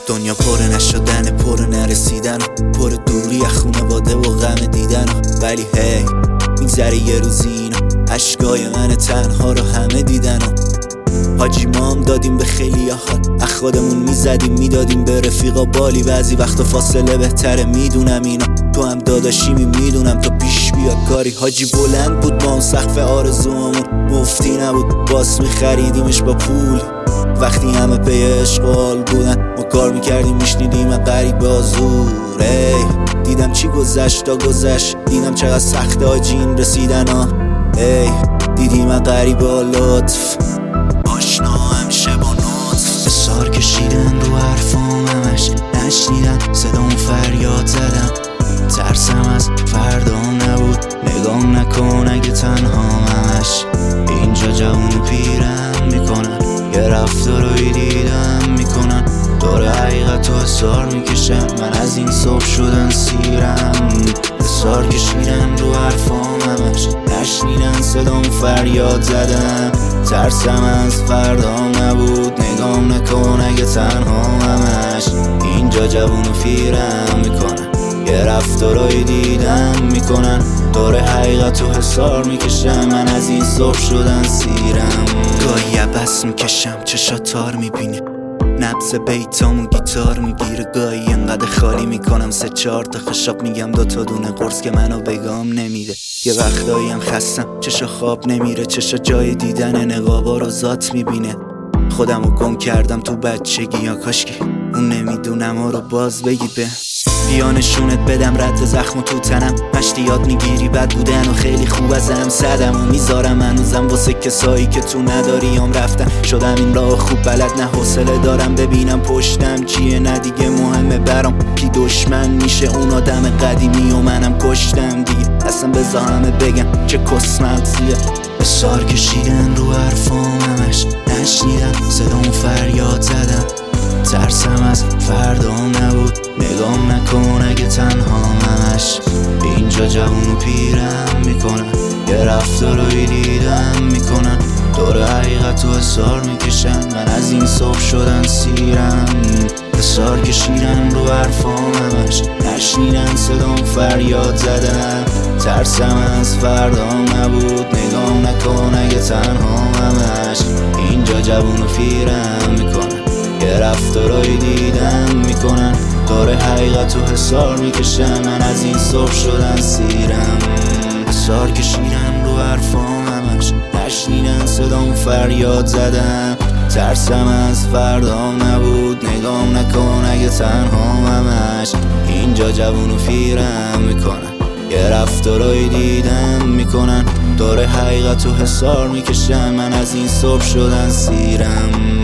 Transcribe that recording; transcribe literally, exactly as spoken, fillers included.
دنیا پر نشدن، پر نرسیدن، پر دوری از خونواده و غم دیدن. ولی هی میگذره یه روزی اینا، عشقای من تنها رو همه دیدن. حاجی ما هم دادیم به خیلی حال، از خودمون میزدیم میدادیم به رفیقا بالی. بعضی وقتا فاصله بهتره میدونم اینا، تو هم داداشیمی میدونم تا پیش بیاد کاری. حاجی بلند بود ما اون سقف آرزوامون، مفتی نبود باس میخریدیمش با پول. وقتی همه پی اشغال بودن ما کار میکردیم میشنیدیم غریب بازور. ای دیدم چی گذشت تا گذشت، دیدم چقدر سخته حاجی این رسیدن ها. ای دیدیم غریب لطف آشنا همشه با نطف. بسار کشیدن رو حرفام همش نشنیدن، صدام فریاد زدم ترسم از فردام نبود. نگام نکن اگه تنها همش اینجا جوون و پیرم میکنن، یه رفتارایی دیدم میکنن دور حقیقت و حسار میکشم. من از این صبح شدن سیرم، بسار کشیدن رو حرفام همش نشنیدن، صدام فریاد زدم ترسم از فردام نبود. نگام نکن اگه تنها همش اینجا جوون و پیرم میکنن، یه رفتارایی دیدم میکنن دور حقیقت و حسار میکشم. من از این صبح شدن سیرم، گاهی عبس میکشم چشا تار میبینه، نبض بیتامو گیتار میگیره. گاهی انقدر خالی میکنم سه چهار تا خشاب میگم دو تا دونه قرص که منو بگام نمیده. یه وقتایی هم خستم چشا خواب نمیره، چشا جای دیدن نقابا رو ذات میبینه. خودمو گم کردم تو بچگی، یا کاشکی اون نمیدونم رو باز بگی به بیا نشونت بدم رد زخم تو تنم. مشتی یاد میگیری بد بودن و خیلی خوب ازم صدم و میذارم هنوزم واسه کسایی که تو نداری هم رفتن. شدم این راه خوب بلد نه حوصله دارم ببینم پشتم چیه، نه دیگه مهمه برام کی دشمن میشه. اون آدم قدیمی و منم کشتم دیگه، اصلا بذار همه بگم چه کس مغزیه. بسار کشیدن رو حرفام همش نشنیدن، صدام فریاد زدم ترسم از فردام نبود. نگام نکن اگه تنها همش اینجا جوون و پیرم میکنن، یه رفتارایی دیدم میکنن دور حقیقت و حسار میکشن. من از این صبح شدن سیرم، بسار کشیدن رو حرفام همش نشنیدن، صدام فریاد زدم ترسم از فردام نبود. نگام نکن اگه تنها همش اینجا جوون و پیرم میکنن، یه رفتارایی دیدم میکنن دور حقیقت و حسار میکشم. من از این صبح شدن سیرم، بسار کشیدن رو حرفام همش نشنیدن، صدام فریاد زدم ترسم از فردام نبود. نگام نکن اگه تنها همش اینجا جوون و پیرم میکنن، یه رفتارایی دیدم میکنن دور حقیقت و حسار میکشم. من از این صبح شدن سیرم.